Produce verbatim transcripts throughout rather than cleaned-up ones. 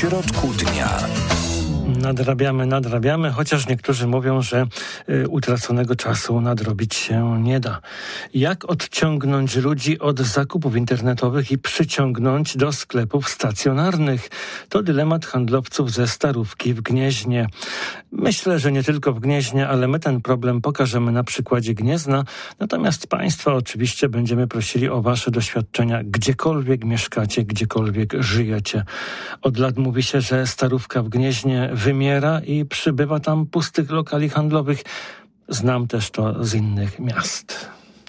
środku dnia. Nadrabiamy, nadrabiamy, chociaż niektórzy mówią, że y, utraconego czasu nadrobić się nie da. Jak odciągnąć ludzi od zakupów internetowych i przyciągnąć do sklepów stacjonarnych? To dylemat handlowców ze Starówki w Gnieźnie. Myślę, że nie tylko w Gnieźnie, ale my ten problem pokażemy na przykładzie Gniezna. Natomiast Państwa oczywiście będziemy prosili o Wasze doświadczenia, gdziekolwiek mieszkacie, gdziekolwiek żyjecie. Od lat mówi się, że Starówka w Gnieźnie wymiera i przybywa tam pustych lokali handlowych. Znam też to z innych miast.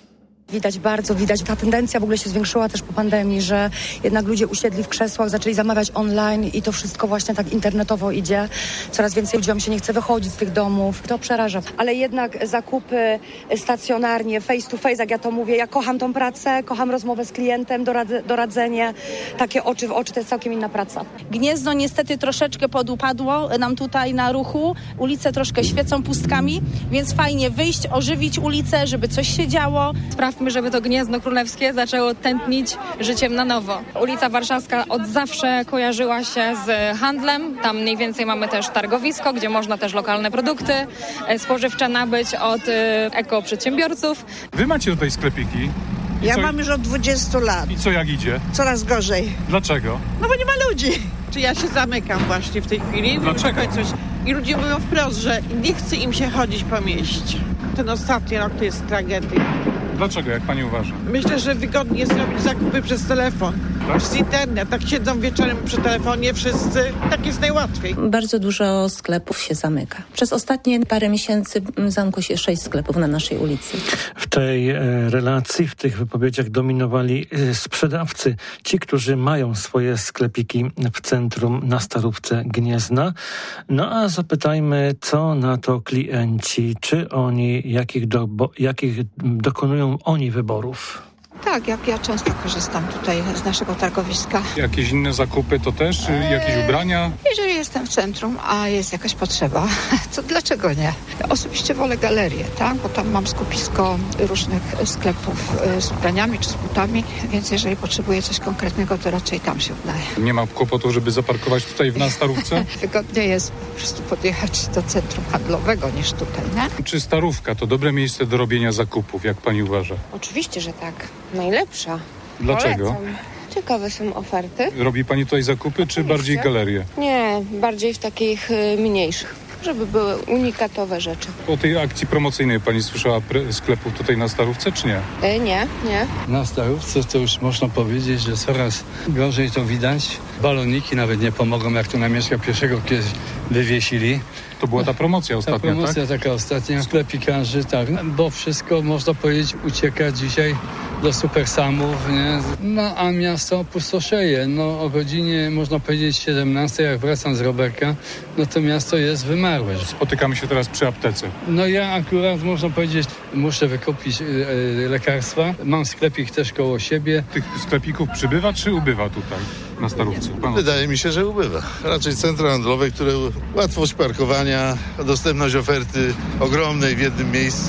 Widać bardzo, widać. Ta tendencja w ogóle się zwiększyła też po pandemii, że jednak ludzie usiedli w krzesłach, zaczęli zamawiać online i to wszystko właśnie tak internetowo idzie. Coraz więcej ludziom się nie chce wychodzić z tych domów. To przeraża. Ale jednak zakupy stacjonarnie, face to face, jak ja to mówię, ja kocham tą pracę, kocham rozmowę z klientem, dorad- doradzenie. Takie oczy w oczy to jest całkiem inna praca. Gniezno niestety troszeczkę podupadło nam tutaj na ruchu. Ulice troszkę świecą pustkami, więc fajnie wyjść, ożywić ulicę, żeby coś się działo. Sprawmy, żeby to Gniezno Królewskie zaczęło tętnić życiem na nowo. Ulica Warszawska od zawsze kojarzyła się z handlem. Tam mniej więcej mamy też targowisko, gdzie można też lokalne produkty spożywcze nabyć od ekoprzedsiębiorców. Wy macie tutaj sklepiki? I ja co... mam już od dwudziestu lat. I co, jak idzie? Coraz gorzej. Dlaczego? No bo nie ma ludzi. Czy ja się zamykam właśnie w tej chwili. Dlaczego? Coś. I ludzie mówią wprost, że nie chce im się chodzić po mieście. Ten ostatni rok to jest tragedia. Dlaczego, jak pani uważa? Myślę, że wygodnie zrobić zakupy przez telefon, tak? Przez internet. Tak siedzą wieczorem przy telefonie wszyscy. Tak jest najłatwiej. Bardzo dużo sklepów się zamyka. Przez ostatnie parę miesięcy zamkło się sześć sklepów na naszej ulicy. W tej e, relacji, w tych wypowiedziach dominowali e, sprzedawcy. Ci, którzy mają swoje sklepiki w centrum na Starówce Gniezna. No a zapytajmy, co na to klienci. Czy oni, jakich, do, bo, jakich dokonują oni wyborów? Tak, jak ja często korzystam tutaj z naszego targowiska. Jakieś inne zakupy to też? Eee, jakieś ubrania? Jeżeli jestem w centrum, a jest jakaś potrzeba, to dlaczego nie? Osobiście wolę galerię, tak? Bo tam mam skupisko różnych sklepów z ubraniami czy z butami, więc jeżeli potrzebuję coś konkretnego, to raczej tam się udaje. Nie ma kłopotu, żeby zaparkować tutaj w na Starówce? Wygodniej jest po prostu podjechać do centrum handlowego niż tutaj, nie? Czy Starówka to dobre miejsce do robienia zakupów, jak pani uważa? Oczywiście, że tak. Najlepsza. Dlaczego? Polecam. Ciekawe są oferty. Robi pani tutaj zakupy, czy Oczywiście. bardziej galerię? Nie, bardziej w takich y, mniejszych, żeby były unikatowe rzeczy. O tej akcji promocyjnej pani słyszała pre- sklepów tutaj na Starówce, czy nie? Y, nie, nie. Na Starówce to już można powiedzieć, że coraz gorzej to widać. Baloniki nawet nie pomogą, jak tu na Mieszka pierwszego kiedyś wywiesili. To była ta promocja ostatnia, ta promocja tak? taka ostatnia. Sklepikarzy, tak. Bo wszystko, można powiedzieć, ucieka dzisiaj do supersamów, nie? No a miasto pustoszeje. No o godzinie, można powiedzieć, siedemnastej, jak wracam z Roberka, no to miasto jest wymarłe. Spotykamy się teraz przy aptece. No ja akurat, można powiedzieć, muszę wykupić y, y, lekarstwa. Mam sklepik też koło siebie. Tych sklepików przybywa, czy ubywa tutaj na Starówce? Pan... Wydaje mi się, że ubywa. Raczej centra handlowe, które łatwość parkowania, dostępność oferty ogromnej w jednym miejscu.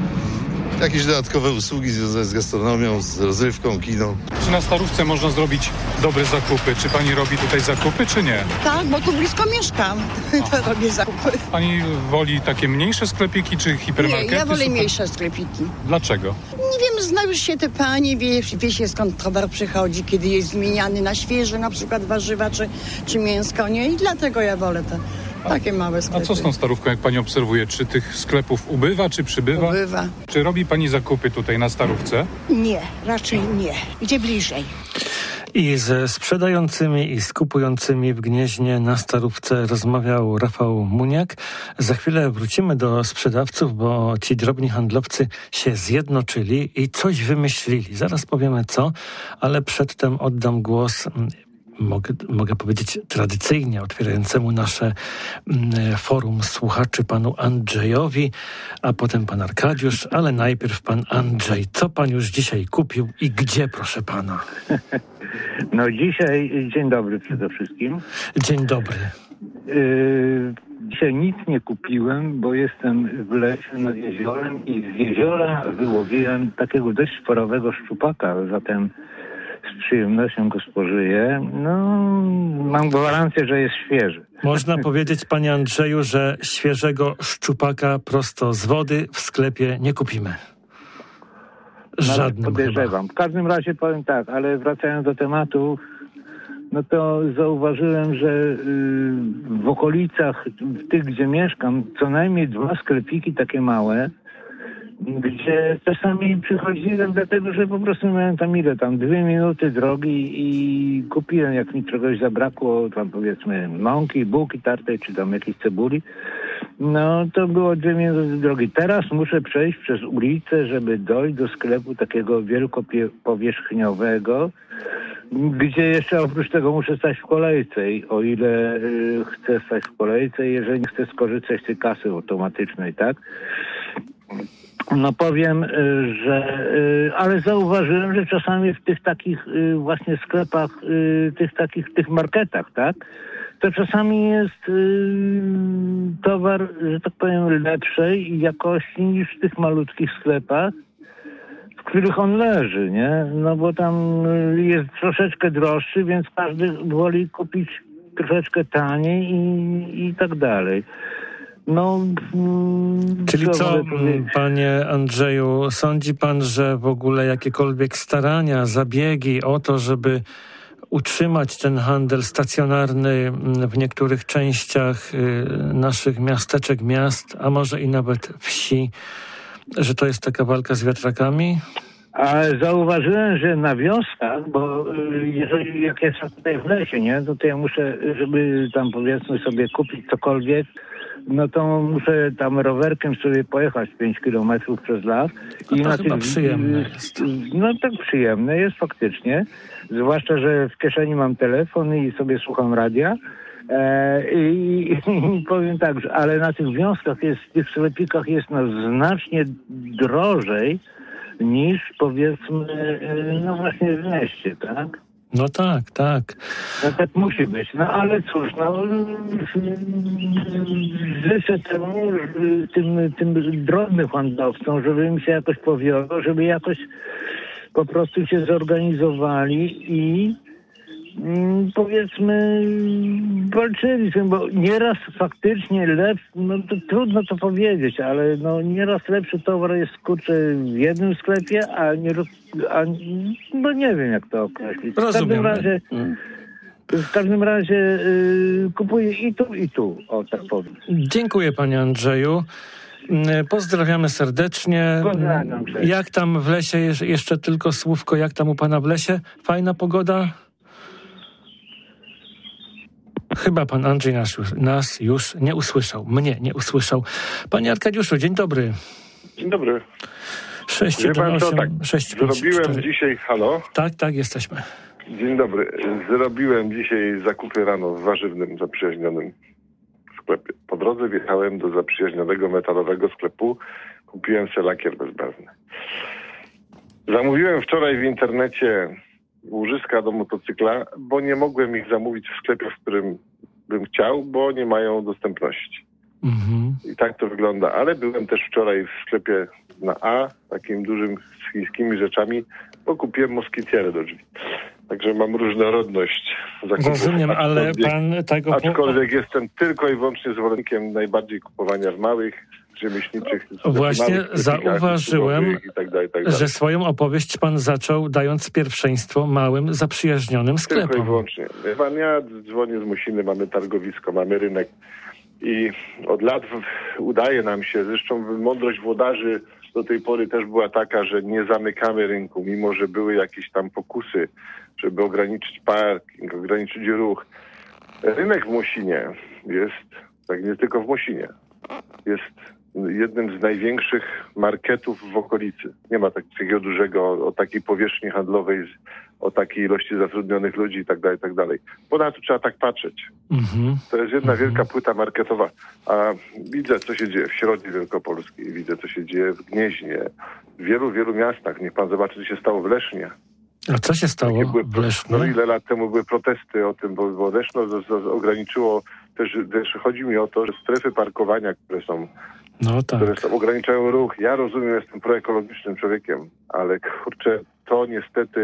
Jakieś dodatkowe usługi związane z gastronomią, z rozrywką, kiną. Czy na Starówce można zrobić dobre zakupy? Czy pani robi tutaj zakupy, czy nie? Tak, bo tu blisko mieszkam. To robię zakupy. Pani woli takie mniejsze sklepiki, czy hipermarkety? Nie, ja wolę super... mniejsze sklepiki. Dlaczego? Nie wiem, zna już się te panie, wie, wie się skąd towar przychodzi, kiedy jest zmieniany na świeże, na przykład warzywa czy, czy mięsko, nie? I dlatego ja wolę te takie małe sklepy. A co z tą Starówką, jak pani obserwuje? Czy tych sklepów ubywa, czy przybywa? Ubywa. Czy robi pani zakupy tutaj na Starówce? Nie, raczej nie. Gdzie bliżej. I ze sprzedającymi i skupującymi w Gnieźnie na Starówce rozmawiał Rafał Muniak. Za chwilę wrócimy do sprzedawców, bo ci drobni handlowcy się zjednoczyli i coś wymyślili. Zaraz powiemy co, ale przedtem oddam głos, mogę, mogę powiedzieć tradycyjnie, otwierającemu nasze mm, forum słuchaczy panu Andrzejowi, a potem pan Arkadiusz, ale najpierw pan Andrzej. Co pan już dzisiaj kupił i gdzie, proszę pana? No dzisiaj, dzień dobry przede wszystkim. Dzień dobry. Yy, dzisiaj nic nie kupiłem, bo jestem w lesie nad jeziorem i z jeziora wyłowiłem takiego dość sporowego szczupaka, zatem z przyjemnością go spożyję. No, mam gwarancję, że jest świeży. Można powiedzieć, panie Andrzeju, że świeżego szczupaka prosto z wody w sklepie nie kupimy. Żadnym podejrzewam. chyba. W każdym razie powiem tak, ale wracając do tematu, no to zauważyłem, że y, w okolicach, w tych, gdzie mieszkam, co najmniej dwa sklepiki takie małe, gdzie czasami przychodziłem dlatego, że po prostu miałem tam ile, tam dwie minuty drogi i kupiłem, jak mi czegoś zabrakło, tam powiedzmy mąki, bułki tartej, czy tam jakiejś cebuli, no to było dwie minuty drogi. Teraz muszę przejść przez ulicę, żeby dojść do sklepu takiego wielkopowierzchniowego, gdzie jeszcze oprócz tego muszę stać w kolejce, i o ile y, chcę stać w kolejce, jeżeli nie chcę skorzystać z tej kasy automatycznej, tak? No powiem, y, że... Y, ale zauważyłem, że czasami w tych takich y, właśnie sklepach, y, tych takich, tych marketach, tak? To czasami jest y, towar, że tak powiem, lepszej jakości niż w tych malutkich sklepach, w których on leży, nie? No bo tam jest troszeczkę droższy, więc każdy woli kupić troszeczkę taniej i, i tak dalej. No, Czyli co, panie Andrzeju, sądzi pan, że w ogóle jakiekolwiek starania, zabiegi o to, żeby utrzymać ten handel stacjonarny w niektórych częściach naszych miasteczek, miast, a może i nawet wsi, że to jest taka walka z wiatrakami? Ale zauważyłem, że na wioskach, bo jeżeli jak jestem tutaj w lesie, nie, to, to ja muszę, żeby tam powiedzmy sobie kupić cokolwiek, no to muszę tam rowerkiem sobie pojechać pięć kilometrów przez las. No i to na chyba tych, przyjemne jest. No tak przyjemne jest faktycznie. Zwłaszcza, że w kieszeni mam telefon i sobie słucham radia. E, i, i powiem tak, że, ale na tych wioskach jest, w tych sklepikach jest no znacznie drożej niż powiedzmy, no właśnie w mieście, tak? No tak, tak. No tak musi być. No ale cóż, no życzę temu, tym, tym drobnym handlowcom, żeby im się jakoś powiodło, żeby jakoś po prostu się zorganizowali i mm, powiedzmy walczyli z tym, bo nieraz faktycznie lepszy, no to trudno to powiedzieć, ale no nieraz lepszy towar jest kurczę w jednym sklepie, a nie, a, no nie wiem jak to określić. W każdym razie, w każdym razie yy, kupuję i tu, i tu, o tak powiem. Dziękuję panie Andrzeju. Pozdrawiamy serdecznie. Pozdrawiam. Jak tam w lesie, jeszcze tylko słówko, jak tam u pana w lesie? Fajna pogoda? Chyba pan Andrzej nas już, nas już nie usłyszał. Mnie nie usłyszał. Panie Arkadiuszu, dzień dobry. Dzień dobry. sześć jeden osiem sześć pięć cztery. Zrobiłem dzisiaj, halo? Tak, tak, jesteśmy. Dzień dobry. Zrobiłem dzisiaj zakupy rano w warzywnym, zaprzyjaźnionym sklepie. Po drodze wjechałem do zaprzyjaźnionego metalowego sklepu. Kupiłem sobie lakier bezbarwny. Zamówiłem wczoraj w internecie łożyska do motocykla, bo nie mogłem ich zamówić w sklepie, w którym bym chciał, bo nie mają dostępności. Mhm. I tak to wygląda. Ale byłem też wczoraj w sklepie na A, takim dużym z chińskimi rzeczami, bo kupiłem moskitierę do drzwi. Także mam różnorodność zakupów. Rozumiem, ale pan tego... Aczkolwiek jestem tylko i wyłącznie zwolennikiem najbardziej kupowania w małych, rzemieślniczych... Właśnie zauważyłem, i tak dalej, i tak dalej. że swoją opowieść pan zaczął dając pierwszeństwo małym, zaprzyjaźnionym sklepom. Tylko i wyłącznie. Pan, ja dzwonię z Musiny, mamy targowisko, mamy rynek i od lat udaje nam się, zresztą mądrość włodarzy do tej pory też była taka, że nie zamykamy rynku, mimo że były jakieś tam pokusy, żeby ograniczyć parking, ograniczyć ruch. Rynek w Mosinie jest, tak nie tylko w Mosinie, jest jednym z największych marketów w okolicy. Nie ma takiego dużego, o, o takiej powierzchni handlowej, o takiej ilości zatrudnionych ludzi i tak dalej, i tak dalej. Ponadto trzeba tak patrzeć. Mm-hmm. To jest jedna mm-hmm. wielka płyta marketowa. A widzę, co się dzieje w Środzie Wielkopolskiej, widzę, co się dzieje w Gnieźnie, w wielu, wielu miastach. Niech pan zobaczy, co się stało w Lesznie. A co się stało były, w Lesznie? No ile lat temu były protesty o tym, bo, bo Leszno z, z, ograniczyło, też, też chodzi mi o to, że strefy parkowania, które są No tak. które są, ograniczają ruch. Ja rozumiem, jestem proekologicznym człowiekiem, ale kurczę, to niestety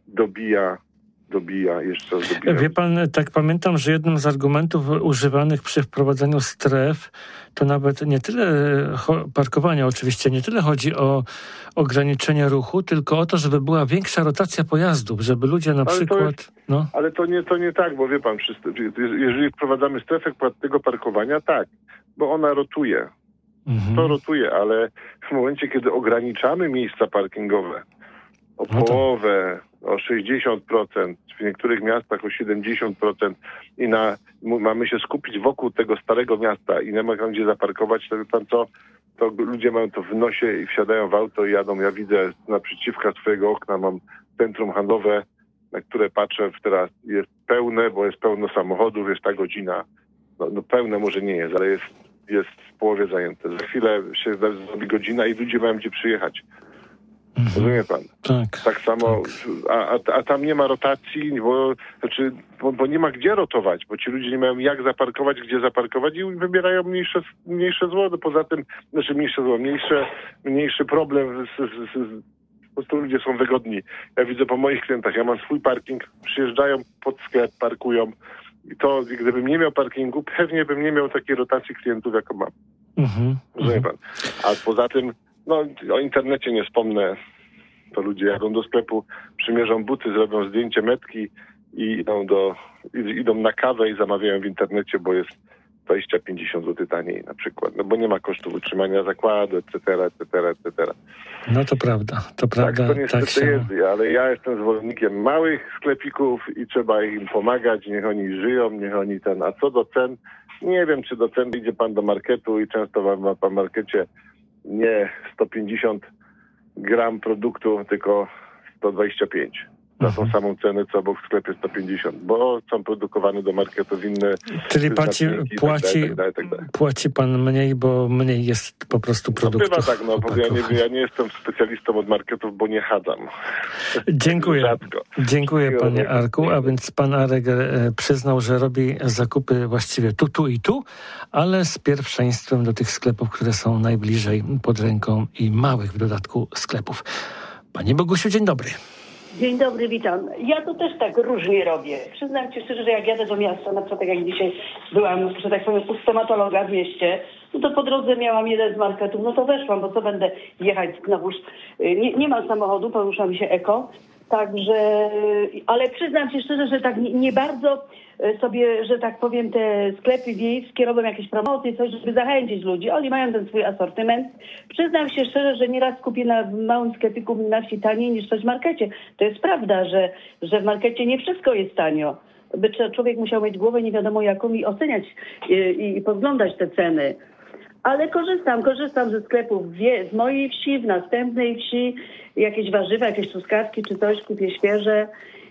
dobija, dobija, jeszcze raz dobija. Wie pan, tak pamiętam, że jednym z argumentów używanych przy wprowadzaniu stref to nawet nie tyle parkowania oczywiście, nie tyle chodzi o ograniczenie ruchu, tylko o to, żeby była większa rotacja pojazdów, żeby ludzie na ale przykład... To jest, no. Ale to nie, to nie tak, bo wie pan, jeżeli wprowadzamy strefę płatnego parkowania, tak, bo ona rotuje. Mhm. To rotuje, ale w momencie, kiedy ograniczamy miejsca parkingowe o no połowę, o sześćdziesiąt procent, w niektórych miastach o siedemdziesiąt procent i na, mamy się skupić wokół tego starego miasta i nie ma tam gdzie zaparkować, to wie pan co, to ludzie mają to w nosie i wsiadają w auto i jadą. Ja widzę naprzeciwka swojego okna, mam centrum handlowe, na które patrzę teraz, jest pełne, bo jest pełno samochodów, jest ta godzina, no, no pełne może nie jest, ale jest, jest w połowie zajęte. Za chwilę się zrobi godzina i ludzie mają gdzie przyjechać. Mhm. Rozumie pan? Tak. Tak samo, tak. A, a, a tam nie ma rotacji, bo, znaczy, bo, bo nie ma gdzie rotować, bo ci ludzie nie mają jak zaparkować, gdzie zaparkować i wybierają mniejsze, mniejsze zło. No poza tym, znaczy mniejsze zło, mniejsze, mniejszy problem, z, z, z, po prostu ludzie są wygodni. Ja widzę po moich klientach, ja mam swój parking, przyjeżdżają pod sklep, parkują i to, gdybym nie miał parkingu, pewnie bym nie miał takiej rotacji klientów, jaką mam. Mhm. Rozumie pan? A poza tym, no, o internecie nie wspomnę. To ludzie jadą do sklepu, przymierzą buty, zrobią zdjęcie metki i idą, do, idą na kawę i zamawiają w internecie, bo jest dwadzieścia pięćdziesiąt złotych taniej na przykład. No bo nie ma kosztów utrzymania zakładu, et cetera, et cetera, et cetera. No to prawda, to prawda. Tak, to niestety tak się... jest, ale ja jestem zwolennikiem małych sklepików i trzeba im pomagać, niech oni żyją, niech oni ten... A co do cen? Nie wiem, czy do cen idzie pan do marketu i często ma pan w markecie nie sto pięćdziesiąt gram produktu, tylko sto dwadzieścia pięć. Za tą samą cenę, co obok w sklepie sto pięćdziesiąt, bo są produkowane do marketów inne. Czyli płaci, płaci, tak dalej, tak dalej. płaci pan mniej, bo mniej jest po prostu produktów. No bywa tak, no, bo ja nie, ja nie jestem specjalistą od marketów, bo nie chadzam. Dziękuję. Rzadko. Dziękuję panie Arku, a więc pan Arek przyznał, że robi zakupy właściwie tu, tu i tu, ale z pierwszeństwem do tych sklepów, które są najbliżej pod ręką i małych w dodatku sklepów. Panie Bogusiu, dzień dobry. Dzień dobry, witam. Ja to też tak różnie robię. Przyznam ci szczerze, że jak jadę do miasta, na przykład jak dzisiaj byłam, że tak powiem, u stomatologa w mieście, no to po drodze miałam jeden z marketów, no to weszłam, bo co będę jechać znowuż. Nie, nie mam samochodu, poruszam się eko, także, ale przyznam ci szczerze, że tak nie, nie bardzo sobie, że tak powiem, te sklepy wiejskie robią jakieś promocje, coś, żeby zachęcić ludzi. Oni mają ten swój asortyment. Przyznam się szczerze, że nieraz kupię na małym sklepiku na wsi taniej niż coś w markecie. To jest prawda, że, że w markecie nie wszystko jest tanio. By człowiek musiał mieć głowę nie wiadomo jaką i oceniać i, i podglądać te ceny. Ale korzystam, korzystam ze sklepów wie, z mojej wsi, w następnej wsi, jakieś warzywa, jakieś truskawki czy coś, kupię świeże.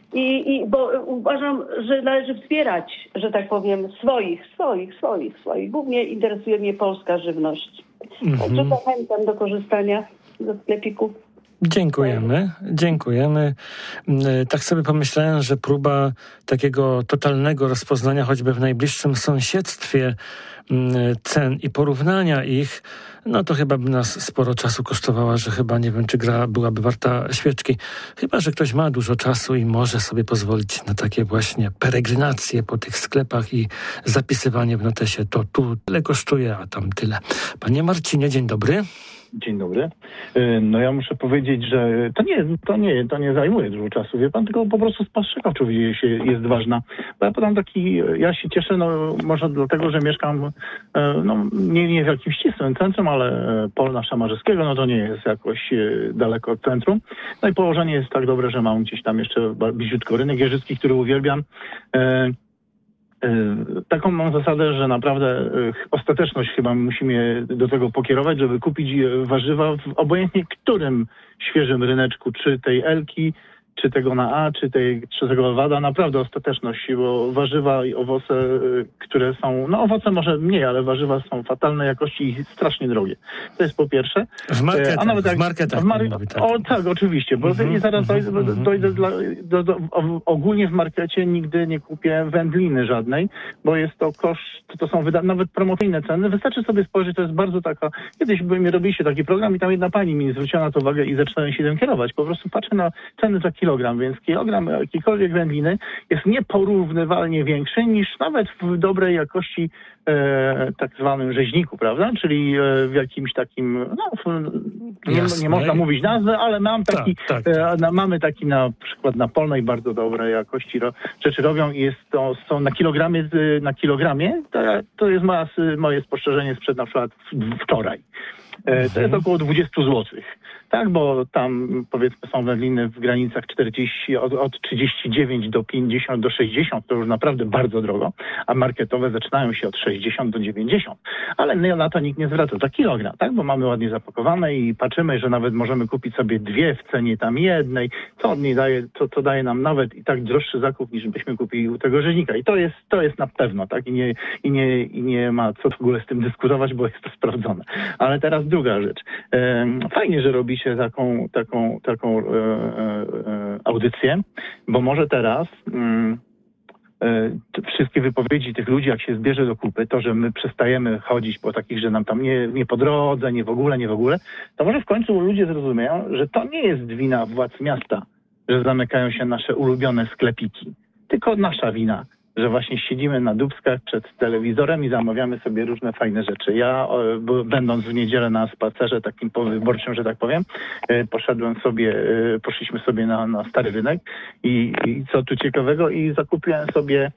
I, i bo uważam, że należy wspierać, że tak powiem, swoich, swoich, swoich, swoich. Głównie interesuje mnie polska żywność. Mm-hmm. Także zachęcam do korzystania ze sklepików. Dziękujemy, dziękujemy. Tak sobie pomyślałem, że próba takiego totalnego rozpoznania choćby w najbliższym sąsiedztwie cen i porównania ich, no to chyba by nas sporo czasu kosztowała, że chyba nie wiem, czy gra byłaby warta świeczki. Chyba że ktoś ma dużo czasu i może sobie pozwolić na takie właśnie peregrinacje po tych sklepach i zapisywanie w notesie, to tu tyle kosztuje, a tam tyle. Panie Marcinie, dzień dobry. Dzień dobry. No ja muszę powiedzieć, że to nie, to nie, to nie zajmuje dużo czasu, wie pan, tylko po prostu spostrzegawczość jest ważna. Bo ja podam taki, ja się cieszę, no może dlatego, że mieszkam, no nie, nie w jakimś ścisłym centrum, ale Polna Szamarzyskiego, no to nie jest jakoś daleko od centrum. No i położenie jest tak dobre, że mam gdzieś tam jeszcze bliziutko rynek jeżycki, który uwielbiam. Taką mam zasadę, że naprawdę ostateczność chyba musimy do tego pokierować, żeby kupić warzywa w obojętnie którym świeżym ryneczku, czy tej Elki, czy tego na A, czy tej czy tego Wada, naprawdę ostateczność, bo warzywa i owoce, które są, no owoce może mniej, ale warzywa są fatalnej jakości i strasznie drogie. To jest po pierwsze. W marketach, a nawet jak, w marketach. W mar- mówi, tak. O tak, oczywiście, bo mm-hmm, zaraz dojdę, mm-hmm. dojdę dla, do, do, ogólnie w markecie nigdy nie kupię wędliny żadnej, bo jest to koszt, to są wyda- nawet promocyjne ceny. Wystarczy sobie spojrzeć, to jest bardzo taka, kiedyś by mi robiliście taki program i tam jedna pani mi zwróciła na to uwagę i zaczynałem się tym kierować. Po prostu patrzę na ceny takie kilogram, więc kilogram jakiejkolwiek wędliny jest nieporównywalnie większy niż nawet w dobrej jakości e, tak zwanym rzeźniku, prawda? Czyli e, w jakimś takim, no, w, nie, nie można mówić nazwy, ale mam taki, tak, tak, tak. E, na, mamy taki na przykład na Polnej bardzo dobrej jakości ro, rzeczy robią i jest to, są na kilogramie, na kilogramie, to, to jest moja, moje spostrzeżenie sprzed na przykład wczoraj. E, to jest około dwadzieścia złotych. Tak, bo tam powiedzmy są wędliny w granicach czterdzieści, od, od trzydzieści dziewięć do pięćdziesiąt do sześćdziesiąt, to już naprawdę bardzo drogo, a marketowe zaczynają się od sześćdziesiąt do dziewięćdziesiąt. Ale na to nikt nie zwraca za kilogram, tak, bo mamy ładnie zapakowane i patrzymy, że nawet możemy kupić sobie dwie w cenie tam jednej, co od niej daje, to, to daje nam nawet i tak droższy zakup, niż byśmy kupili u tego rzeźnika. I to jest, to jest na pewno, tak, i nie, i nie, i nie ma co w ogóle z tym dyskutować, bo jest to sprawdzone. Ale teraz druga rzecz. Fajnie, że robicie taką, taką, taką e, e, audycję, bo może teraz mm, e, wszystkie wypowiedzi tych ludzi, jak się zbierze do kupy, to, że my przestajemy chodzić po takich, że nam tam nie, nie po drodze, nie w ogóle, nie w ogóle, to może w końcu ludzie zrozumieją, że to nie jest wina władz miasta, że zamykają się nasze ulubione sklepiki, tylko nasza wina, że właśnie siedzimy na dubskach przed telewizorem i zamawiamy sobie różne fajne rzeczy. Ja, będąc w niedzielę na spacerze takim powyborczym, że tak powiem, poszedłem sobie, poszliśmy sobie na, na Stary Rynek i, i co tu ciekawego, i zakupiłem sobie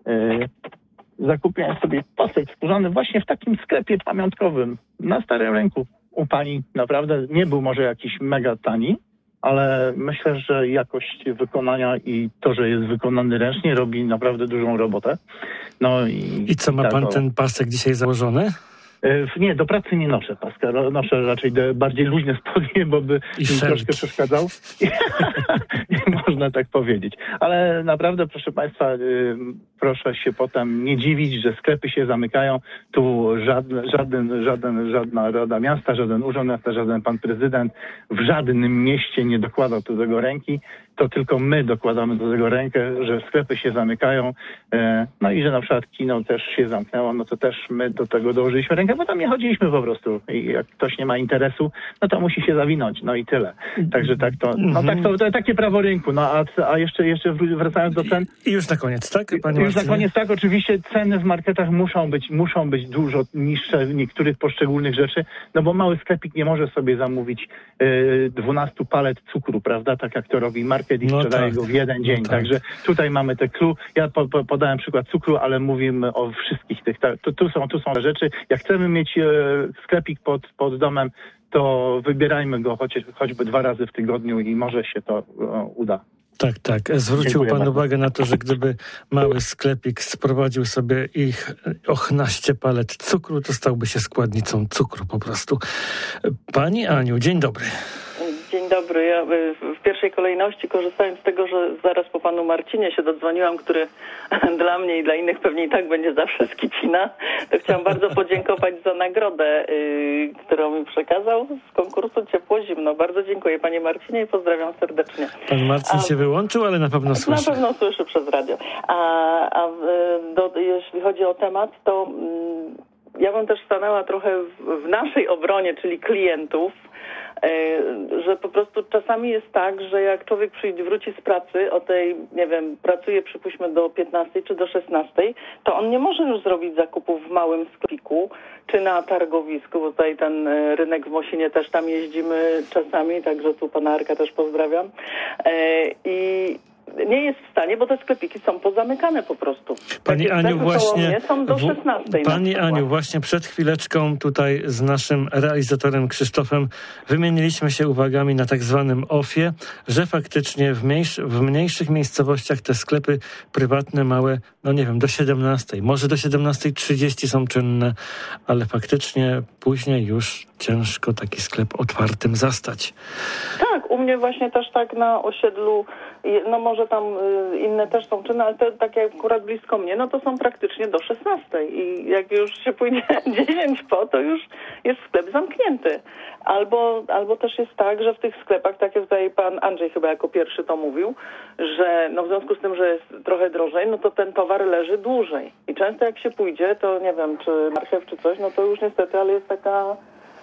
zakupiłem sobie pasek skórzany właśnie w takim sklepie pamiątkowym na Starym Rynku. U pani naprawdę nie był może jakiś mega tani, ale myślę, że jakość wykonania i to, że jest wykonany ręcznie, robi naprawdę dużą robotę. No i, I co, ma tak, pan o... ten pasek dzisiaj założony? Nie, do pracy nie noszę paska. Noszę raczej bardziej luźne spodnie, bo by I mi szelt. troszkę przeszkadzał. Nie można tak powiedzieć. Ale naprawdę, proszę państwa, proszę się potem nie dziwić, że sklepy się zamykają. Tu żaden, żaden, żaden, żadna Rada Miasta, żaden Urząd Miasta, żaden pan prezydent w żadnym mieście nie dokładał do tego ręki. To tylko my dokładamy do tego rękę, że sklepy się zamykają. No i że na przykład kino też się zamknęło, no to też my do tego dołożyliśmy rękę, bo tam nie chodziliśmy po prostu. I jak ktoś nie ma interesu, no to musi się zawinąć, no i tyle. Także tak to, no tak to, to takie prawo rynku. No a, a jeszcze, jeszcze wracając do cen. I już na koniec, tak? Panie już Marcinie? na koniec, tak, oczywiście ceny w marketach muszą być, muszą być dużo niższe niektórych poszczególnych rzeczy, no bo mały sklepik nie może sobie zamówić y, dwunastu palet cukru, prawda, tak jak to robi market i no sprzedaje tak. go w jeden dzień. No tak. Także tutaj mamy te clue. Ja po, po, podałem przykład cukru, ale mówimy o wszystkich tych. Ta, tu, tu, są, tu są te rzeczy. Jak chcemy mieć e, sklepik pod, pod domem, to wybierajmy go choć, choćby dwa razy w tygodniu i może się to e, uda. Tak, tak. Zwrócił Dziękuję pan bardzo. uwagę na to, że gdyby mały sklepik sprowadził sobie ich ochnaście palet cukru, to stałby się składnicą cukru po prostu. Pani Aniu, dzień dobry. Dzień dobry. Ja w pierwszej kolejności, korzystając z tego, że zaraz po panu Marcinie się dodzwoniłam, który dla mnie i dla innych pewnie i tak będzie zawsze z Kicina, to chciałam bardzo podziękować za nagrodę, yy, którą mi przekazał z konkursu Ciepło-Zimno. Bardzo dziękuję panie Marcinie i pozdrawiam serdecznie. Pan Marcin a, się wyłączył, ale na pewno słyszy. Na pewno słyszy przez radio. A, a do, jeśli chodzi o temat, to mm, ja bym też stanęła trochę w, w naszej obronie, czyli klientów, że po prostu czasami jest tak, że jak człowiek przyjdzie, wróci z pracy o tej, nie wiem, pracuje przypuśćmy do piętnastej czy do szesnastej, to on nie może już zrobić zakupów w małym sklepiku czy na targowisku, bo tutaj ten rynek w Mosinie też tam jeździmy czasami, także tu pana Arka też pozdrawiam. I nie jest w stanie, bo te sklepiki są pozamykane po prostu. Pani Takie Aniu, właśnie, są do szesnastej. Pani Aniu, właśnie przed chwileczką tutaj z naszym realizatorem Krzysztofem wymieniliśmy się uwagami na tak zwanym ofie, że faktycznie w, mniejsz, w mniejszych miejscowościach te sklepy prywatne, małe, no nie wiem, do siedemnastej, może do siedemnastej trzydzieści są czynne, ale faktycznie później już ciężko taki sklep otwartym zastać. Tak, u mnie właśnie też tak na osiedlu, no może tam inne też są czynne, ale te takie akurat blisko mnie, no to są praktycznie do szesnastej i jak już się pójdzie dziewięć po, to już jest sklep zamknięty. Albo, albo też jest tak, że w tych sklepach, tak jak tutaj pan Andrzej chyba jako pierwszy to mówił, że no w związku z tym, że jest trochę drożej, no to ten towar leży dłużej. I często jak się pójdzie, to nie wiem, czy marchew, czy coś, no to już niestety, ale jest taka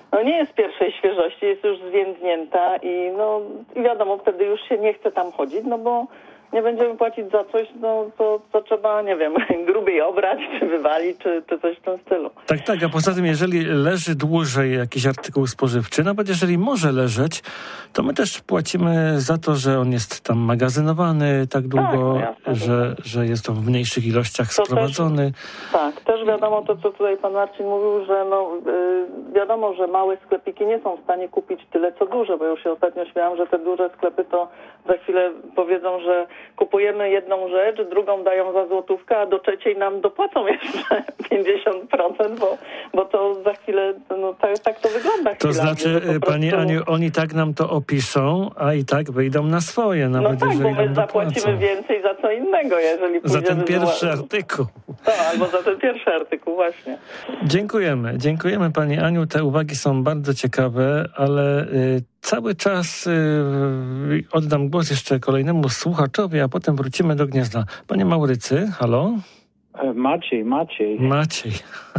no nie jest pierwszej świeżości, jest już zwiędnięta i no i wiadomo, wtedy już się nie chce tam chodzić, no bo nie będziemy płacić za coś, no to, to trzeba, nie wiem, grubiej obrać, czy wywalić, czy, czy coś w tym stylu. Tak, tak, a poza tym, jeżeli leży dłużej jakiś artykuł spożywczy, nawet jeżeli może leżeć, to my też płacimy za to, że on jest tam magazynowany tak długo, tak, no jasne, że, że jest on w mniejszych ilościach to sprowadzony. Też, tak, też wiadomo to, co tutaj pan Marcin mówił, że no yy, wiadomo, że małe sklepiki nie są w stanie kupić tyle, co duże, bo już się ostatnio śmiałam, że te duże sklepy to za chwilę powiedzą, że kupujemy jedną rzecz, drugą dają za złotówkę, a do trzeciej nam dopłacą jeszcze pięćdziesiąt procent, bo, bo to za chwilę, no tak, tak to wygląda. To chwilami, znaczy, prostu... Pani Aniu, oni tak nam to opiszą, a i tak wyjdą na swoje, nawet no tak, jeżeli bo my nam zapłacimy dopłacą. więcej za co innego, jeżeli Za ten pierwszy za... artykuł. To, albo za ten pierwszy artykuł, właśnie. Dziękujemy. Dziękujemy Pani Aniu. Te uwagi są bardzo ciekawe, ale y, cały czas y, oddam głos jeszcze kolejnemu słuchaczowi, a potem wrócimy do gniazda. Panie Maurycy, halo? Maciej, Maciej. Maciej.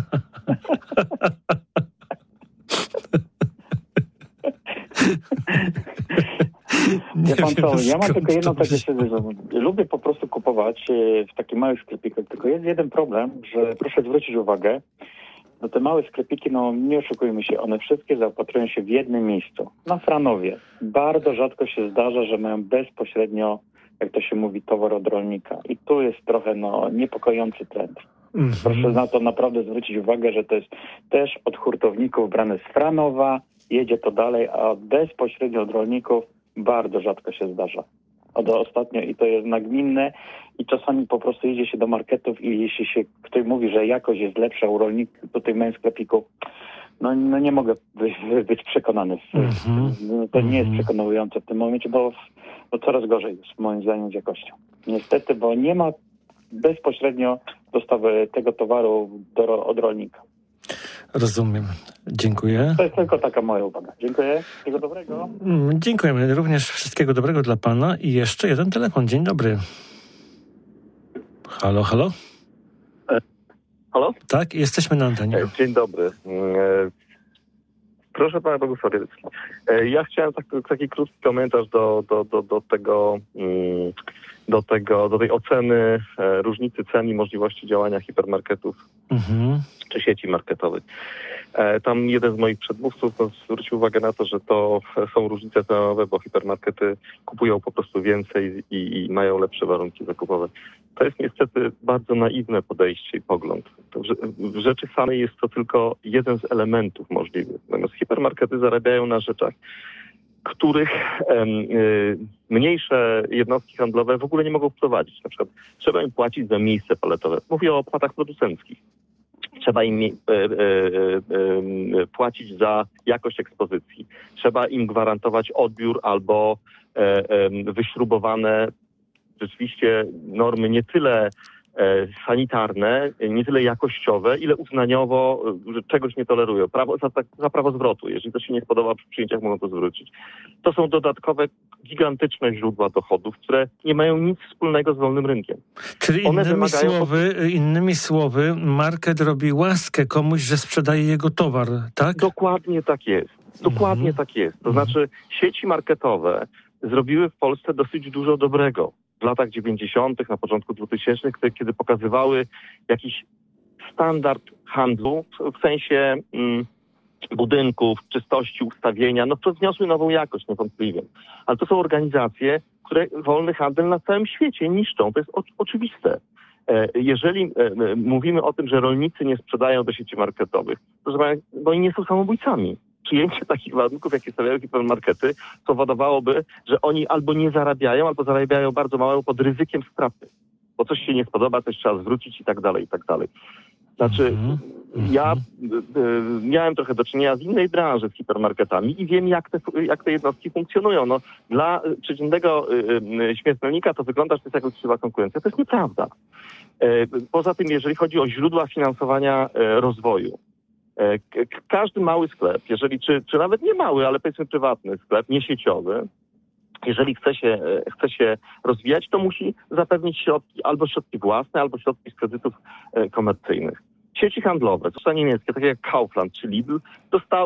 Ja, pan co, ja mam tylko jedną takie rzecz, że lubię po prostu kupować w takich małych sklepikach, tylko jest jeden problem, że proszę zwrócić uwagę, no te małe sklepiki, no nie oszukujmy się, one wszystkie zaopatrują się w jednym miejscu, na Franowie. Bardzo rzadko się zdarza, że mają bezpośrednio, jak to się mówi, towar od rolnika. I tu jest trochę no niepokojący trend. Mm-hmm. Proszę na to naprawdę zwrócić uwagę, że to jest też od hurtowników brane z Franowa, jedzie to dalej, a bezpośrednio od rolników bardzo rzadko się zdarza. Od ostatnio i to jest nagminne i czasami po prostu idzie się do marketów i jeśli się ktoś mówi, że jakość jest lepsza u rolników, tutaj w moim sklepiku, no, no nie mogę być, być przekonany. W, mm-hmm. To nie jest przekonujące w tym momencie, bo, bo coraz gorzej jest moim zdaniem z jakością. Niestety, bo nie ma bezpośrednio dostawy tego towaru do, od rolnika. Rozumiem. Dziękuję. To jest tylko taka moja uwaga. Dziękuję. Wszystkiego dobrego. Dziękujemy. Również wszystkiego dobrego dla pana. I jeszcze jeden telefon. Dzień dobry. Halo, halo? Halo? Tak, jesteśmy na antenie. Dzień dobry. Proszę pana Bogusławicki. Ja chciałem tak, taki krótki komentarz do, do, do, do tego, do tego, do tej oceny różnicy cen i możliwości działania hipermarketów mhm. czy sieci marketowych. Tam jeden z moich przedmówców zwrócił uwagę na to, że to są różnice cenowe, bo hipermarkety kupują po prostu więcej i, i mają lepsze warunki zakupowe. To jest niestety bardzo naiwne podejście i pogląd. W rzeczy samej jest to tylko jeden z elementów możliwych. Natomiast hipermarkety zarabiają na rzeczach, których em, y, mniejsze jednostki handlowe w ogóle nie mogą wprowadzić. Na przykład trzeba im płacić za miejsce paletowe. Mówię o opłatach producenckich. Trzeba im e, e, e, płacić za jakość ekspozycji. Trzeba im gwarantować odbiór albo e, e, wyśrubowane rzeczywiście normy nie tyle e, sanitarne, nie tyle jakościowe, ile uznaniowo, że czegoś nie tolerują. Prawo, za, za prawo zwrotu. Jeżeli to się nie spodoba przy przyjęciach, mogą to zwrócić. To są dodatkowe, gigantyczne źródła dochodów, które nie mają nic wspólnego z wolnym rynkiem. Czyli One innymi wymagają... słowy, innymi słowy, market robi łaskę komuś, że sprzedaje jego towar, tak? Dokładnie tak jest. Dokładnie mhm. tak jest. To znaczy sieci marketowe zrobiły w Polsce dosyć dużo dobrego. W latach dziewięćdziesiątych, na początku dwutysięcznych, kiedy pokazywały jakiś standard handlu, w sensie mm, budynków, czystości, ustawienia, no to wniosły nową jakość niewątpliwie. Ale to są organizacje, które wolny handel na całym świecie niszczą. To jest o- oczywiste. E, jeżeli e, mówimy o tym, że rolnicy nie sprzedają do sieci marketowych, to bo oni nie są samobójcami. Przyjęcie takich warunków, jakie stawiają hipermarkety, spowodowałoby, że oni albo nie zarabiają, albo zarabiają bardzo mało pod ryzykiem straty. Bo coś się nie spodoba, coś trzeba zwrócić i tak dalej, i tak dalej. Znaczy, mm-hmm. ja y, y, miałem trochę do czynienia z innej branży, z hipermarketami i wiem, jak te, jak te jednostki funkcjonują. No, dla przeciętnego y, y, śmiertelnika to wygląda, że to jest jakaś krzywa konkurencja. To jest nieprawda. Y, poza tym, jeżeli chodzi o źródła finansowania y, rozwoju, każdy mały sklep, jeżeli, czy, czy nawet nie mały, ale powiedzmy prywatny sklep, nie sieciowy, jeżeli chce się, chce się rozwijać, to musi zapewnić środki, albo środki własne, albo środki z kredytów komercyjnych. Sieci handlowe, zwłaszcza niemieckie, takie jak Kaufland czy Lidl, dostały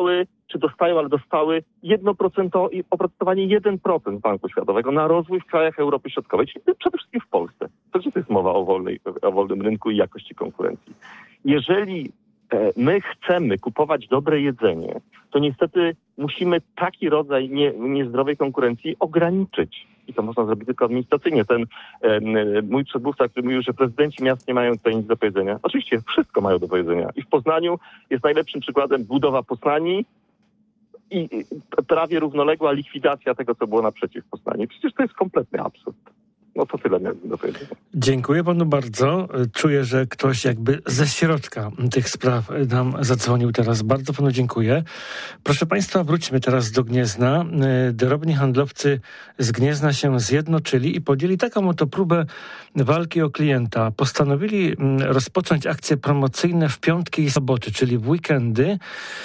czy dostają, ale dostały jedno procent, oprocentowanie jeden procent Banku Światowego na rozwój w krajach Europy Środkowej, czyli przede wszystkim w Polsce. To gdzie to jest mowa o, wolnej, o wolnym rynku i jakości konkurencji. Jeżeli my chcemy kupować dobre jedzenie, to niestety musimy taki rodzaj nie, niezdrowej konkurencji ograniczyć. I to można zrobić tylko administracyjnie. Ten e, mój przedmówca, który mówił, że prezydenci miast nie mają tutaj nic do powiedzenia. Oczywiście wszystko mają do powiedzenia. I w Poznaniu jest najlepszym przykładem budowa Poznani i, i prawie równoległa likwidacja tego, co było naprzeciw Poznani. Przecież to jest kompletny absurd. No to tyle miałem do powiedzenia. Dziękuję panu bardzo. Czuję, że ktoś jakby ze środka tych spraw nam zadzwonił teraz. Bardzo panu dziękuję. Proszę państwa, wróćmy teraz do Gniezna. Drobni handlowcy z Gniezna się zjednoczyli i podjęli taką oto próbę walki o klienta. Postanowili rozpocząć akcje promocyjne w piątki i soboty, czyli w weekendy.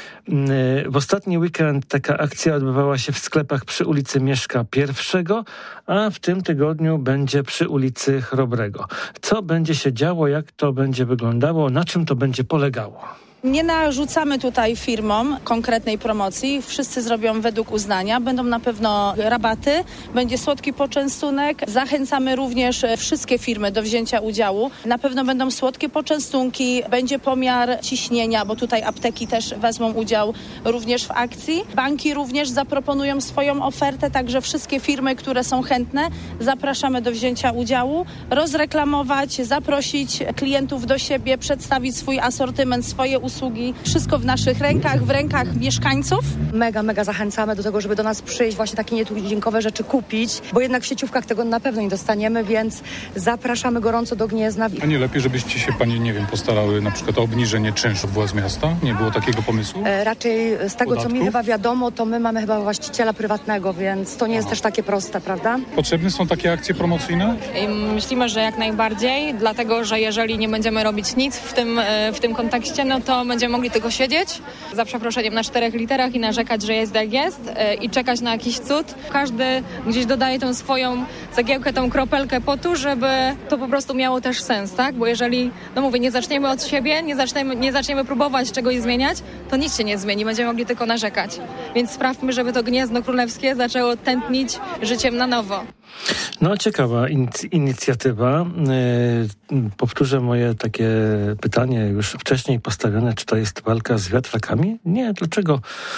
W ostatni weekend taka akcja odbywała się w sklepach przy ulicy Mieszka Pierwszego, a w tym tygodniu będzie przy ulicy Chrobrego. Co będzie się działo, jak to będzie wyglądało, na czym to będzie polegało? Nie narzucamy tutaj firmom konkretnej promocji. Wszyscy zrobią według uznania. Będą na pewno rabaty, będzie słodki poczęstunek. Zachęcamy również wszystkie firmy do wzięcia udziału. Na pewno będą słodkie poczęstunki, będzie pomiar ciśnienia, bo tutaj apteki też wezmą udział również w akcji. Banki również zaproponują swoją ofertę, także wszystkie firmy, które są chętne, zapraszamy do wzięcia udziału, rozreklamować, zaprosić klientów do siebie, przedstawić swój asortyment, swoje usługi. Usługi, wszystko w naszych rękach, w rękach mieszkańców. Mega, mega zachęcamy do tego, żeby do nas przyjść, właśnie takie nietuzinkowe rzeczy kupić, bo jednak w sieciówkach tego na pewno nie dostaniemy, więc zapraszamy gorąco do Gniezna. A nie lepiej, żebyście się pani, nie wiem, postarały na przykład o obniżenie czynszu władz miasta? Nie było takiego pomysłu? E, raczej z tego, Podatków? Co mi chyba wiadomo, to my mamy chyba właściciela prywatnego, więc to nie jest Aha. też takie proste, prawda? Potrzebne są takie akcje promocyjne? Myślimy, że jak najbardziej, dlatego, że jeżeli nie będziemy robić nic w tym, w tym kontekście, no to będziemy mogli tylko siedzieć za przeproszeniem na czterech literach i narzekać, że jest jak jest i czekać na jakiś cud. Każdy gdzieś dodaje tą swoją cegiełkę, tą kropelkę potu, żeby to po prostu miało też sens, tak? Bo jeżeli, no mówię, nie zaczniemy od siebie, nie zaczniemy, nie zaczniemy próbować czegoś zmieniać, to nic się nie zmieni, będziemy mogli tylko narzekać. Więc sprawmy, żeby to Gniezno Królewskie zaczęło tętnić życiem na nowo. No, ciekawa inic- inicjatywa. Yy, powtórzę moje takie pytanie już wcześniej postawione, czy to jest walka z wiatrakami? Nie, dlaczego?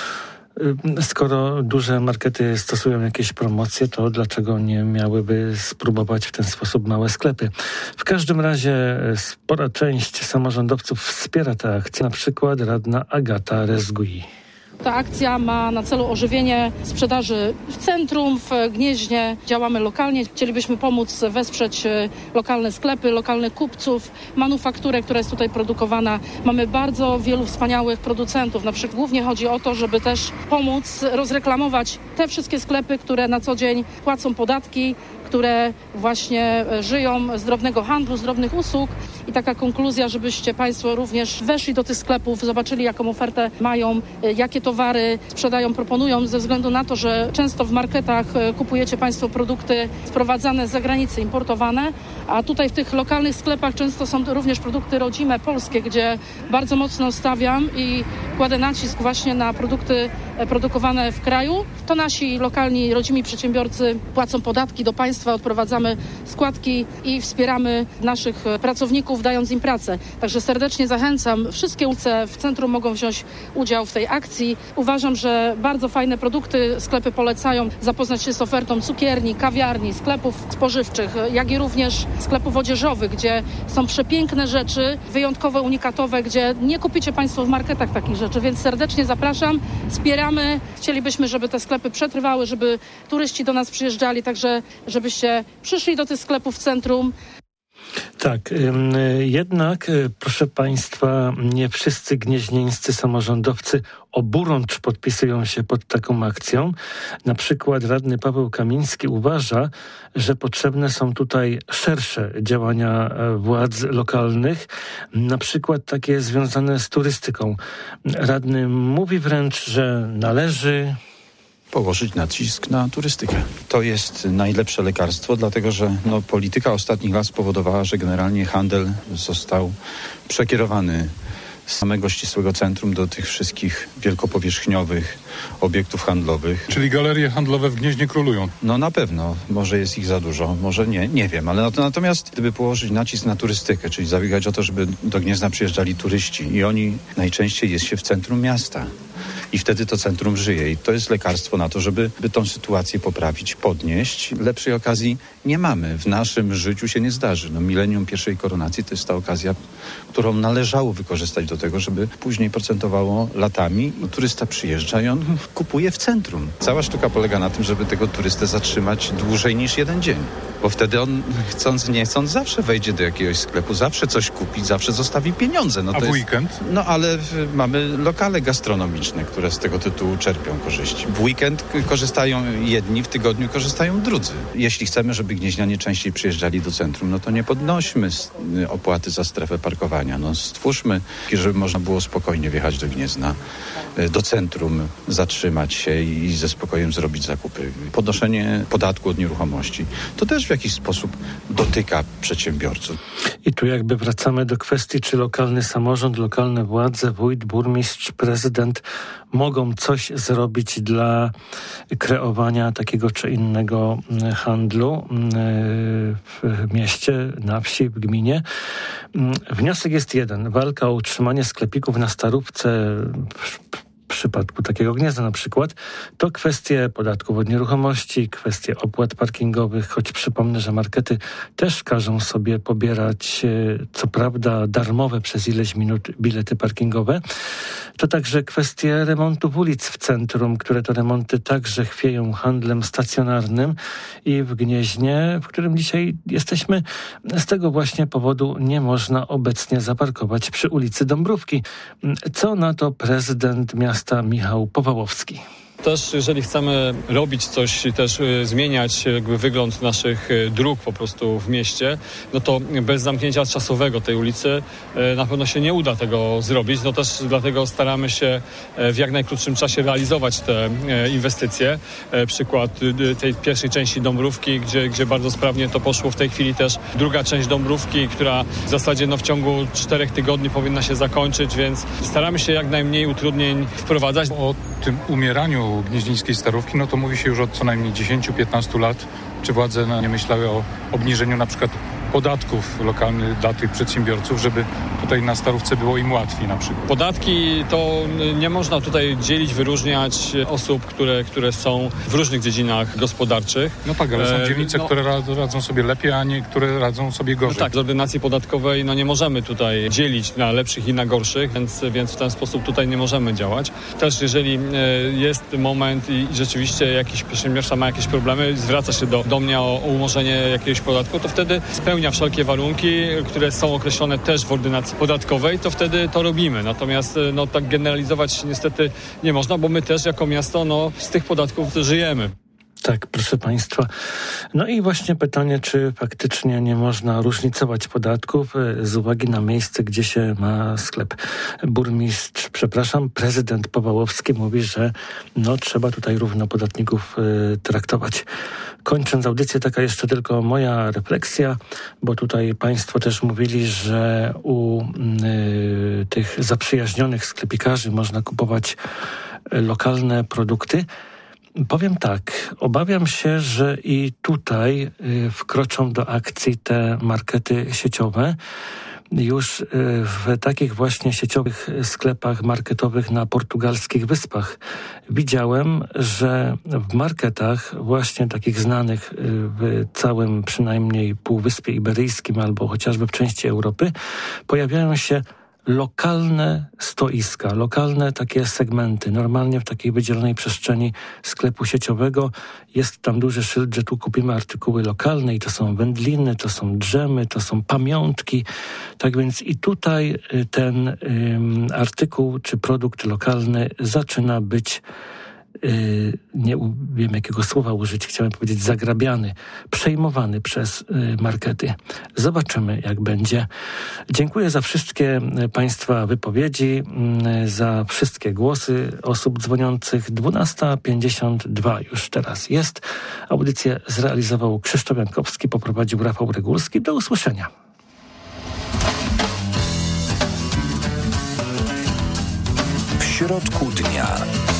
Yy, skoro duże markety stosują jakieś promocje, to dlaczego nie miałyby spróbować w ten sposób małe sklepy? W każdym razie spora część samorządowców wspiera tę akcję, na przykład radna Agata Rezgui. Ta akcja ma na celu ożywienie sprzedaży w centrum, w Gnieźnie. Działamy lokalnie. Chcielibyśmy pomóc wesprzeć lokalne sklepy, lokalnych kupców, manufakturę, która jest tutaj produkowana. Mamy bardzo wielu wspaniałych producentów. Na przykład głównie chodzi o to, żeby też pomóc rozreklamować te wszystkie sklepy, które na co dzień płacą podatki, które właśnie żyją z drobnego handlu, z drobnych usług. I taka konkluzja, żebyście Państwo również weszli do tych sklepów, zobaczyli, jaką ofertę mają, jakie towary sprzedają, proponują, ze względu na to, że często w marketach kupujecie Państwo produkty sprowadzane z zagranicy, importowane, a tutaj w tych lokalnych sklepach często są również produkty rodzime, polskie, gdzie bardzo mocno stawiam i kładę nacisk właśnie na produkty produkowane w kraju. To nasi lokalni, rodzimi przedsiębiorcy płacą podatki do państwa, odprowadzamy składki i wspieramy naszych pracowników, dając im pracę. Także serdecznie zachęcam. Wszystkie ulice w centrum mogą wziąć udział w tej akcji. Uważam, że bardzo fajne produkty sklepy polecają zapoznać się z ofertą cukierni, kawiarni, sklepów spożywczych, jak i również sklepów odzieżowych, gdzie są przepiękne rzeczy, wyjątkowe, unikatowe, gdzie nie kupicie Państwo w marketach takich rzeczy, więc serdecznie zapraszam, wspieramy. Chcielibyśmy, żeby te sklepy przetrwały, żeby turyści do nas przyjeżdżali, także żebyście przyszli do tych sklepów w centrum. Tak, jednak, proszę Państwa, nie wszyscy gnieźnieńscy samorządowcy oburącz podpisują się pod taką akcją. Na przykład radny Paweł Kamiński uważa, że potrzebne są tutaj szersze działania władz lokalnych, na przykład takie związane z turystyką. Radny mówi wręcz, że należy położyć nacisk na turystykę. To jest najlepsze lekarstwo, dlatego że no, polityka ostatnich lat spowodowała, że generalnie handel został przekierowany z samego ścisłego centrum do tych wszystkich wielkopowierzchniowych obiektów handlowych. Czyli galerie handlowe w Gnieźnie królują? No na pewno. Może jest ich za dużo, może nie, nie wiem. Ale natomiast gdyby położyć nacisk na turystykę, czyli zabiegać o to, żeby do Gniezna przyjeżdżali turyści i oni najczęściej jest się w centrum miasta. I wtedy to centrum żyje. I to jest lekarstwo na to, żeby by tą sytuację poprawić, podnieść. Lepszej okazji nie mamy. W naszym życiu się nie zdarzy. No, milenium pierwszej koronacji to jest ta okazja, którą należało wykorzystać do tego, żeby później procentowało latami. No, turysta przyjeżdża i on kupuje w centrum. Cała sztuka polega na tym, żeby tego turystę zatrzymać dłużej niż jeden dzień. Bo wtedy on, chcąc nie chcąc, zawsze wejdzie do jakiegoś sklepu, zawsze coś kupi, zawsze zostawi pieniądze. No, A to w jest, weekend? No ale w, mamy lokale gastronomiczne, które z tego tytułu czerpią korzyści. W weekend korzystają jedni, w tygodniu korzystają drudzy. Jeśli chcemy, żeby gnieźnianie częściej przyjeżdżali do centrum, no to nie podnośmy opłaty za strefę parkowania. No stwórzmy, żeby można było spokojnie wjechać do Gniezna, do centrum, zatrzymać się i ze spokojem zrobić zakupy. Podnoszenie podatku od nieruchomości to też w jakiś sposób dotyka przedsiębiorców. I tu jakby wracamy do kwestii, czy lokalny samorząd, lokalne władze, wójt, burmistrz, prezydent mogą coś zrobić dla kreowania takiego czy innego handlu w mieście, na wsi, w gminie. Wniosek jest jeden. Walka o utrzymanie sklepików na Starówce, w przypadku takiego Gniezna na przykład, to kwestie podatków od nieruchomości, kwestie opłat parkingowych, choć przypomnę, że markety też każą sobie pobierać, co prawda darmowe przez ileś minut bilety parkingowe. To także kwestie remontów ulic w centrum, które to remonty także chwieją handlem stacjonarnym i w Gnieźnie, w którym dzisiaj jesteśmy, z tego właśnie powodu nie można obecnie zaparkować przy ulicy Dąbrówki. Co na to prezydent miasta Michał Powałowski? Też jeżeli chcemy robić coś, też zmieniać jakby wygląd naszych dróg po prostu w mieście, no to bez zamknięcia czasowego tej ulicy na pewno się nie uda tego zrobić. No też dlatego staramy się w jak najkrótszym czasie realizować te inwestycje. Przykład tej pierwszej części Dąbrówki, gdzie, gdzie bardzo sprawnie to poszło. W tej chwili też druga część Dąbrówki, która w zasadzie no, w ciągu czterech tygodni powinna się zakończyć, więc staramy się jak najmniej utrudnień wprowadzać. O tym umieraniu gnieźnieńskiej Starówki, no to mówi się już od co najmniej dziesięć do piętnastu lat. Czy władze no, nie myślały o obniżeniu na przykład podatków lokalnych dla tych przedsiębiorców, żeby tutaj na Starówce było im łatwiej na przykład? Podatki to nie można tutaj dzielić, wyróżniać osób, które, które są w różnych dziedzinach gospodarczych. No tak, ale są dzielnice, no, które radzą sobie lepiej, a niektóre radzą sobie gorzej. No tak, z ordynacji podatkowej no nie możemy tutaj dzielić na lepszych i na gorszych, więc, więc w ten sposób tutaj nie możemy działać. Też jeżeli jest moment i rzeczywiście jakiś przedsiębiorca ma jakieś problemy, zwraca się do, do mnie o umorzenie jakiegoś podatku, to wtedy spełnia wszelkie warunki, które są określone też w ordynacji podatkowej, to wtedy to robimy. Natomiast no tak generalizować niestety nie można, bo my też jako miasto no, z tych podatków żyjemy. Tak, proszę Państwa. No i właśnie pytanie, czy faktycznie nie można różnicować podatków z uwagi na miejsce, gdzie się ma sklep. Burmistrz, przepraszam, prezydent Powałowski mówi, że no trzeba tutaj równo podatników y, traktować. Kończąc audycję, taka jeszcze tylko moja refleksja, bo tutaj Państwo też mówili, że u y, tych zaprzyjaźnionych sklepikarzy można kupować lokalne produkty. Powiem tak, obawiam się, że i tutaj y, wkroczą do akcji te markety sieciowe. Już y, w takich właśnie sieciowych sklepach marketowych na portugalskich wyspach widziałem, że w marketach właśnie takich znanych y, w całym przynajmniej Półwyspie Iberyjskim albo chociażby w części Europy pojawiają się lokalne stoiska, lokalne takie segmenty. Normalnie w takiej wydzielonej przestrzeni sklepu sieciowego jest tam duży szyld, że tu kupimy artykuły lokalne i to są wędliny, to są drzemy, to są pamiątki. Tak więc i tutaj ten ym, artykuł czy produkt lokalny zaczyna być Yy, nie wiem jakiego słowa użyć, chciałem powiedzieć zagrabiany, przejmowany przez yy, markety. Zobaczymy jak będzie. Dziękuję za wszystkie yy, Państwa wypowiedzi, yy, za wszystkie głosy osób dzwoniących. dwunasta pięćdziesiąt dwa już teraz jest. Audycję zrealizował Krzysztof Jankowski, poprowadził Rafał Regulski. Do usłyszenia. środku dnia.